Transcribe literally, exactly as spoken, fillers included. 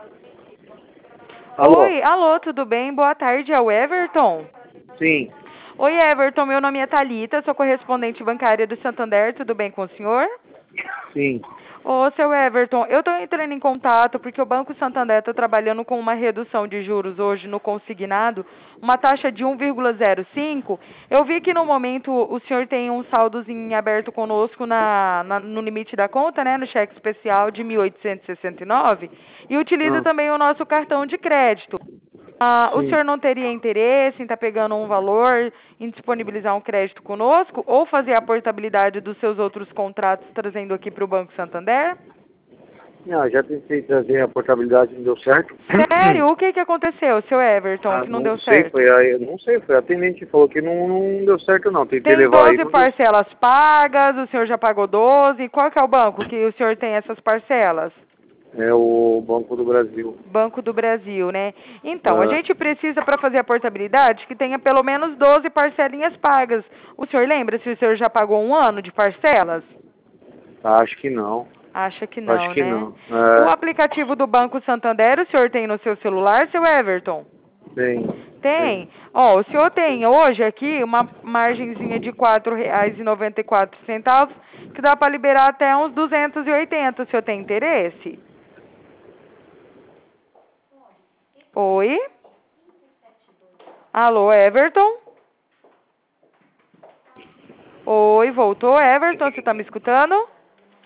Alô? Oi, alô, tudo bem? Boa tarde, é o Everton? Sim, Oi, Everton, meu nome é Thalita, sou correspondente bancária do Santander, tudo bem com o senhor? sim. Ô, seu Everton, eu estou entrando em contato porque o Banco Santander está trabalhando com uma redução de juros hoje no consignado, uma taxa de um vírgula zero cinco. Eu vi que no momento o senhor tem um saldo em aberto conosco na, na- no limite da conta, né, no cheque especial de mil oitocentos e sessenta e nove, e utiliza Ah, também o nosso cartão de crédito. Ah, o sim. senhor não teria interesse em estar pegando um valor, em disponibilizar um crédito conosco, ou fazer a portabilidade dos seus outros contratos trazendo aqui para o Banco Santander? Ah, já tentei trazer a portabilidade, não deu certo. Sério? O que que aconteceu, seu Everton, Ah, que não não deu sei, certo? foi a, eu não sei, foi a atendente que falou que não, não deu certo não. Tentei Tem levar aí, doze não deu. parcelas pagas, o senhor já pagou doze. Qual que é o banco que o senhor tem essas parcelas? É o Banco do Brasil. Banco do Brasil, né? Então, a Ah, gente precisa, para fazer a portabilidade, que tenha pelo menos doze parcelinhas pagas. O senhor lembra se o senhor já pagou um ano de parcelas? acho que não. Acha que Acho não, que né? não. O É, aplicativo do Banco Santander, o senhor tem no seu celular, seu Everton? tem, Tem. tem. Ó, o senhor tem hoje aqui uma margenzinha de quatro reais e noventa e quatro centavos, que dá para liberar até uns duzentos e oitenta. O senhor tem interesse? Oi? Alô, Everton? Oi, voltou, Everton? Você está me escutando?